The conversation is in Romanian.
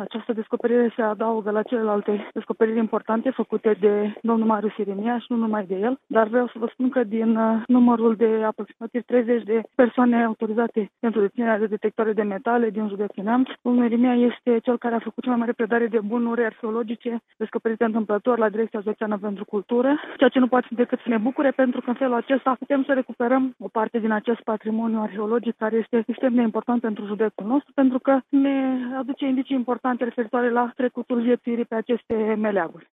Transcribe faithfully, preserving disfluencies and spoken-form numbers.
Această descoperire se adaugă la celelalte descoperiri importante făcute de domnul Marius Irimia și nu numai de el, dar vreau să vă spun că din uh, numărul de aproximativ treizeci de persoane autorizate pentru deținerea de detectoare de metale din județul Neamț, domnul Irimia este cel care a făcut cea mai mare predare de bunuri arheologice descoperite întâmplător la Direcția Județeană pentru Cultură, ceea ce nu poate decât să ne bucure, pentru că în felul acesta putem să recuperăm o parte din acest patrimoniu arheologic care este extrem de important pentru județul nostru, pentru că ne aduce indicii importante referitoare la trecutul viețuirii pe aceste meleaguri.